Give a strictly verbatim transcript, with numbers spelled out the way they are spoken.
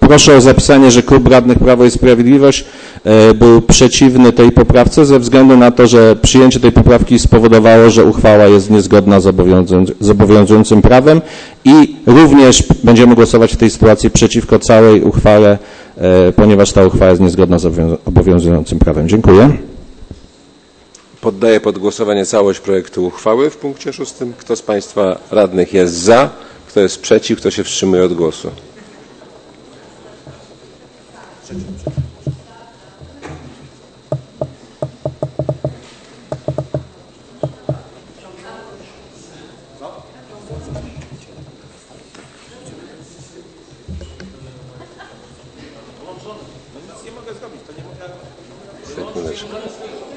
Proszę o zapisanie, że Klub Radnych Prawo i Sprawiedliwość był przeciwny tej poprawce ze względu na to, że przyjęcie tej poprawki spowodowało, że uchwała jest niezgodna z, obowiązując, z obowiązującym prawem i również będziemy głosować w tej sytuacji przeciwko całej uchwale, ponieważ ta uchwała jest niezgodna z obowiązującym prawem. Dziękuję. Poddaję pod głosowanie całość projektu uchwały w punkcie szóstym. Kto z Państwa radnych jest za? Kto jest przeciw? Kto się wstrzymuje od głosu? Sekundeczkę.